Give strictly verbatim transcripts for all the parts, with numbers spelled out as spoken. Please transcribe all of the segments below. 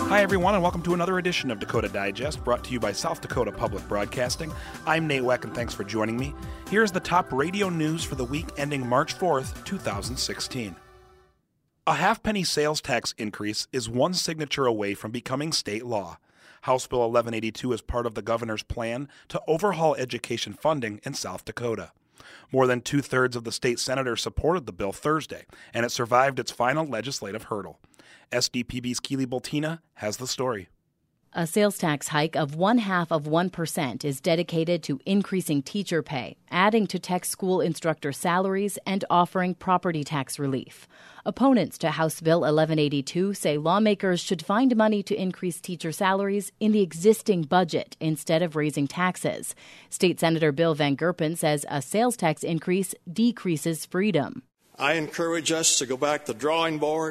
Hi, everyone, and welcome to another edition of Dakota Digest, brought to you by South Dakota Public Broadcasting. I'm Nate Weck, and thanks for joining me. Here's the top radio news for the week ending March fourth, two thousand sixteen. A half-penny sales tax increase is one signature away from becoming state law. House Bill eleven eighty-two is part of the governor's plan to overhaul education funding in South Dakota. More than two-thirds of the state senators supported the bill Thursday, and it survived its final legislative hurdle. S D P B's Keely Boltina has the story. A sales tax hike of one-half of one percent is dedicated to increasing teacher pay, adding to tech school instructor salaries, and offering property tax relief. Opponents to House Bill eleven eighty-two say lawmakers should find money to increase teacher salaries in the existing budget instead of raising taxes. State Senator Bill Van Gerpen says a sales tax increase decreases freedom. I encourage us to go back to the drawing board,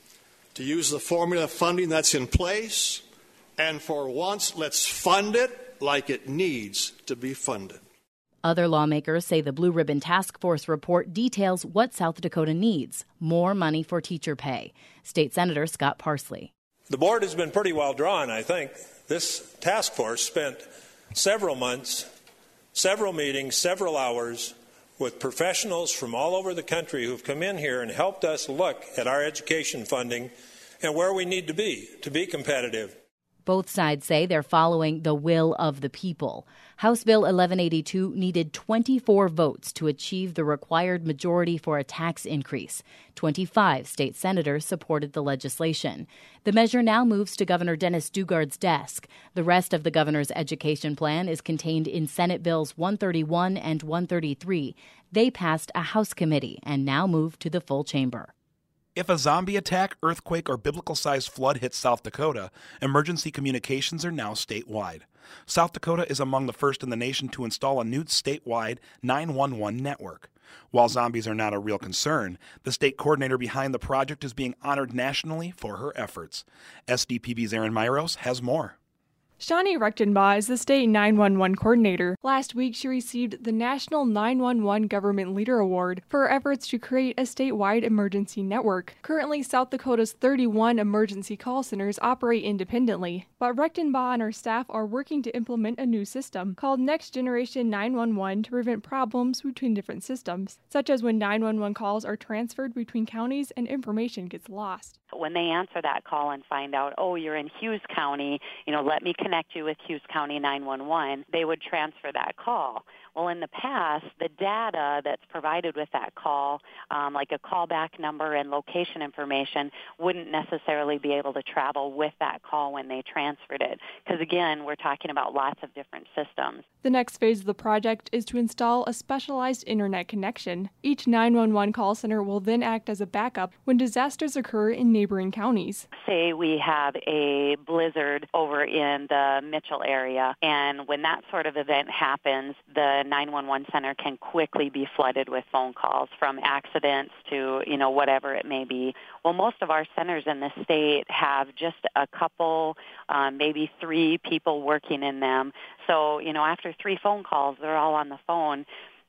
to use the formula funding that's in place, and for once, let's fund it like it needs to be funded. Other lawmakers say the Blue Ribbon Task Force report details what South Dakota needs: more money for teacher pay. State Senator Scott Parsley. The board has been pretty well drawn, I think. This task force spent several months, several meetings, several hours with professionals from all over the country who've come in here and helped us look at our education funding and where we need to be to be competitive. Both sides say they're following the will of the people. House Bill eleven eighty-two needed twenty-four votes to achieve the required majority for a tax increase. twenty-five state senators supported the legislation. The measure now moves to Governor Dennis Daugaard's desk. The rest of the governor's education plan is contained in Senate Bills one thirty-one and one thirty-three. They passed a House committee and now move to the full chamber. If a zombie attack, earthquake, or biblical-sized flood hits South Dakota, emergency communications are now statewide. South Dakota is among the first in the nation to install a new statewide nine one one network. While zombies are not a real concern, the state coordinator behind the project is being honored nationally for her efforts. S D P B's Aaron Myros has more. Shawnee Rechtenbaugh is the state nine one one coordinator. Last week, she received the National nine one one Government Leader Award for her efforts to create a statewide emergency network. Currently, South Dakota's thirty-one emergency call centers operate independently, but Rechtenbaugh and her staff are working to implement a new system called Next Generation nine one one to prevent problems between different systems, such as when nine one one calls are transferred between counties and information gets lost. When they answer that call and find out, oh, you're in Hughes County, you know, let me connect you with Hughes County nine one one, they would transfer that call. Well, in the past, the data that's provided with that call, um, like a callback number and location information, wouldn't necessarily be able to travel with that call when they transferred it. Because, again, we're talking about lots of different systems. The next phase of the project is to install a specialized internet connection. Each nine one one call center will then act as a backup when disasters occur in neighboring counties. Say we have a blizzard over in the Mitchell area, and when that sort of event happens, the nine one one center can quickly be flooded with phone calls from accidents to, you know, whatever it may be. Well, most of our centers in the state have just a couple, um, maybe three people working in them. So, you know, after three phone calls, they're all on the phone.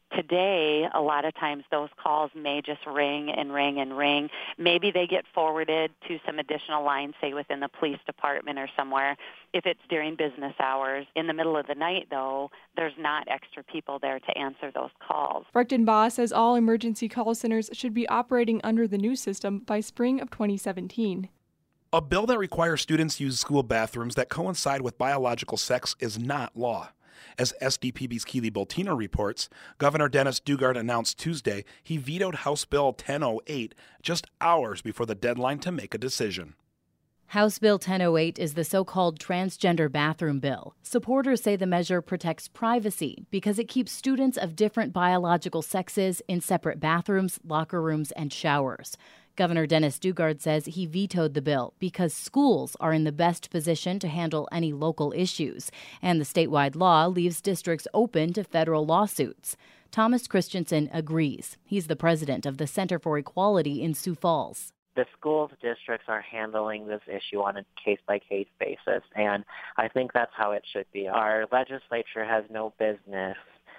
Today, a lot of times those calls may just ring and ring and ring. Maybe they get forwarded to some additional lines, say within the police department or somewhere, if it's during business hours. In the middle of the night, though, there's not extra people there to answer those calls. Rechtenbaugh says all emergency call centers should be operating under the new system by spring of twenty seventeen. A bill that requires students use school bathrooms that coincide with biological sex is not law. As S D P B's Keely Boltina reports, Governor Dennis Daugaard announced Tuesday he vetoed House Bill ten oh eight just hours before the deadline to make a decision. House Bill ten oh eight is the so-called transgender bathroom bill. Supporters say the measure protects privacy because it keeps students of different biological sexes in separate bathrooms, locker rooms, and showers. Governor Dennis Daugaard says he vetoed the bill because schools are in the best position to handle any local issues, and the statewide law leaves districts open to federal lawsuits. Thomas Christensen agrees. He's the president of the Center for Equality in Sioux Falls. The schools districts are handling this issue on a case-by-case basis, and I think that's how it should be. Our legislature has no business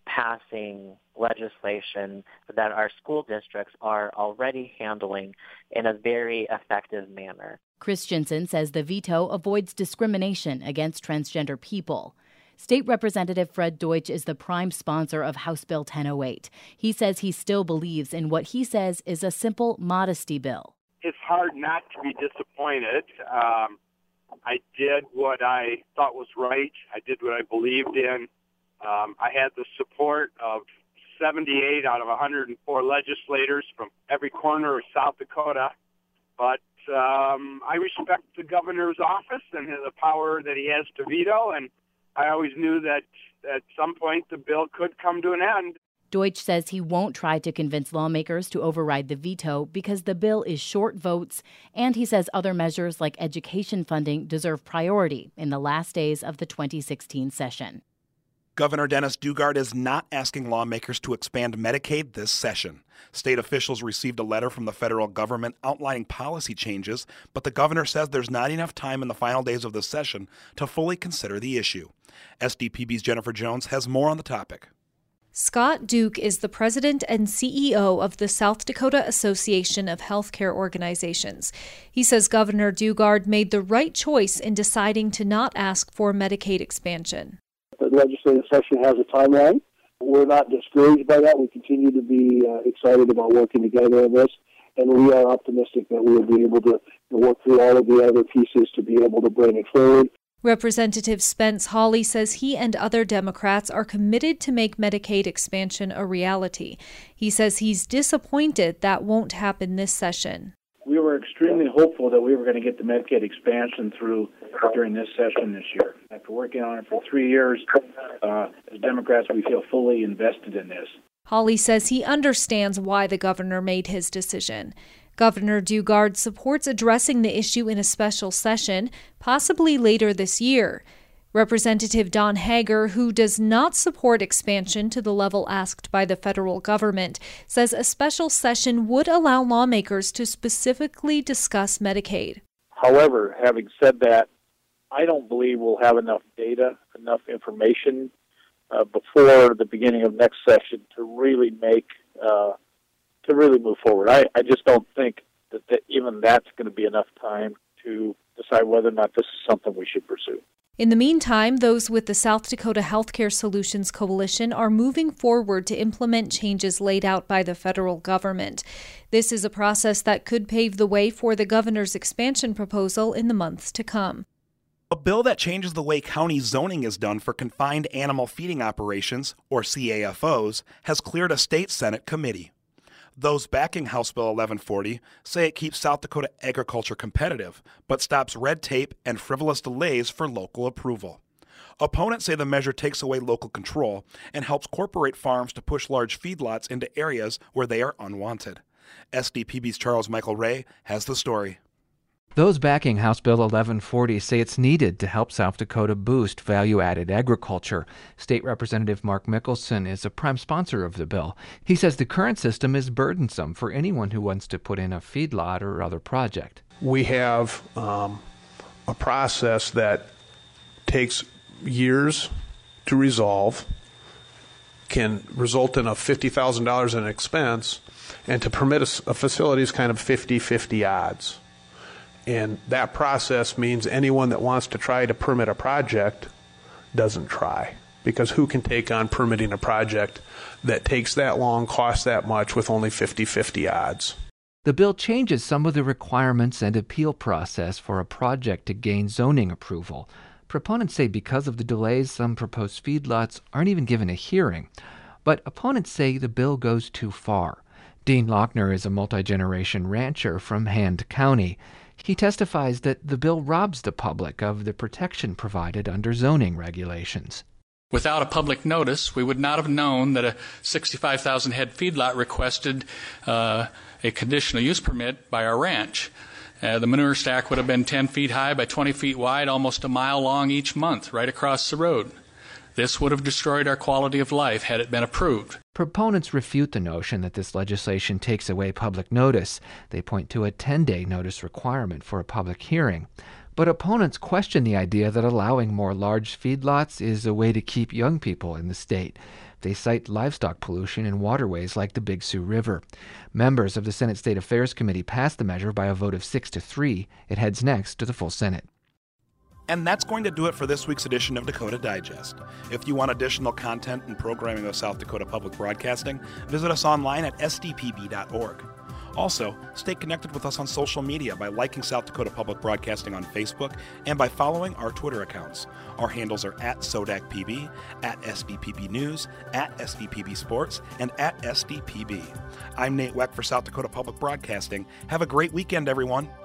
passing legislation that our school districts are already handling in a very effective manner. Christensen says the veto avoids discrimination against transgender people. State Representative Fred Deutsch is the prime sponsor of House Bill ten oh eight. He says he still believes in what he says is a simple modesty bill. It's hard not to be disappointed. Um, I did what I thought was right. I did what I believed in. Um, I had the support of seventy-eight out of one hundred four legislators from every corner of South Dakota. But um, I respect the governor's office and the power that he has to veto, and I always knew that at some point the bill could come to an end. Deutsch says he won't try to convince lawmakers to override the veto because the bill is short votes, and he says other measures like education funding deserve priority in the last days of the twenty sixteen session. Governor Dennis Daugaard is not asking lawmakers to expand Medicaid this session. State officials received a letter from the federal government outlining policy changes, but the governor says there's not enough time in the final days of the session to fully consider the issue. S D P B's Jennifer Jones has more on the topic. Scott Duke is the president and C E O of the South Dakota Association of Healthcare Organizations. He says Governor Daugaard made the right choice in deciding to not ask for Medicaid expansion. The legislative session has a timeline. We're not discouraged by that. We continue to be uh, excited about working together on this, and we are optimistic that we will be able to, to work through all of the other pieces to be able to bring it forward. Representative Spence Hawley says he and other Democrats are committed to make Medicaid expansion a reality. He says he's disappointed that won't happen this session. We were extremely hopeful that we were going to get the Medicaid expansion through during this session this year. After working on it for three years, uh, as Democrats, we feel fully invested in this. Hawley says he understands why the governor made his decision. Governor Daugaard supports addressing the issue in a special session, possibly later this year. Representative Don Hager, who does not support expansion to the level asked by the federal government, says a special session would allow lawmakers to specifically discuss Medicaid. However, having said that, I don't believe we'll have enough data, enough information uh, before the beginning of next session to really make uh, to really move forward. I, I just don't think that, that even that's going to be enough time to decide whether or not this is something we should pursue. In the meantime, those with the South Dakota Healthcare Solutions Coalition are moving forward to implement changes laid out by the federal government. This is a process that could pave the way for the governor's expansion proposal in the months to come. A bill that changes the way county zoning is done for confined animal feeding operations, or C A F Os, has cleared a state Senate committee. Those backing House Bill eleven forty say it keeps South Dakota agriculture competitive, but stops red tape and frivolous delays for local approval. Opponents say the measure takes away local control and helps corporate farms to push large feedlots into areas where they are unwanted. S D P B's Charles Michael Ray has the story. Those backing House Bill eleven forty say it's needed to help South Dakota boost value-added agriculture. State Representative Mark Mickelson is a prime sponsor of the bill. He says the current system is burdensome for anyone who wants to put in a feedlot or other project. We have um, a process that takes years to resolve, can result in a fifty thousand dollars in expense, and to permit a, a facility is kind of fifty-fifty odds. And that process means anyone that wants to try to permit a project doesn't try. Because who can take on permitting a project that takes that long, costs that much, with only fifty-fifty odds? The bill changes some of the requirements and appeal process for a project to gain zoning approval. Proponents say because of the delays, some proposed feedlots aren't even given a hearing. But opponents say the bill goes too far. Dean Lochner is a multi-generation rancher from Hand County. He testifies that the bill robs the public of the protection provided under zoning regulations. Without a public notice, we would not have known that a sixty-five thousand head feedlot requested uh, a conditional use permit by our ranch. Uh, the manure stack would have been ten feet high by twenty feet wide, almost a mile long each month, right across the road. This would have destroyed our quality of life had it been approved. Proponents refute the notion that this legislation takes away public notice. They point to a ten-day notice requirement for a public hearing. But opponents question the idea that allowing more large feedlots is a way to keep young people in the state. They cite livestock pollution in waterways like the Big Sioux River. Members of the Senate State Affairs Committee passed the measure by a vote of six to three. It heads next to the full Senate. And that's going to do it for this week's edition of Dakota Digest. If you want additional content and programming of South Dakota Public Broadcasting, visit us online at s d p b dot org. Also, stay connected with us on social media by liking South Dakota Public Broadcasting on Facebook and by following our Twitter accounts. Our handles are at SODACPB, at S D P B News, at S D P B Sports, and at S D P B. I'm Nate Weck for South Dakota Public Broadcasting. Have a great weekend, everyone.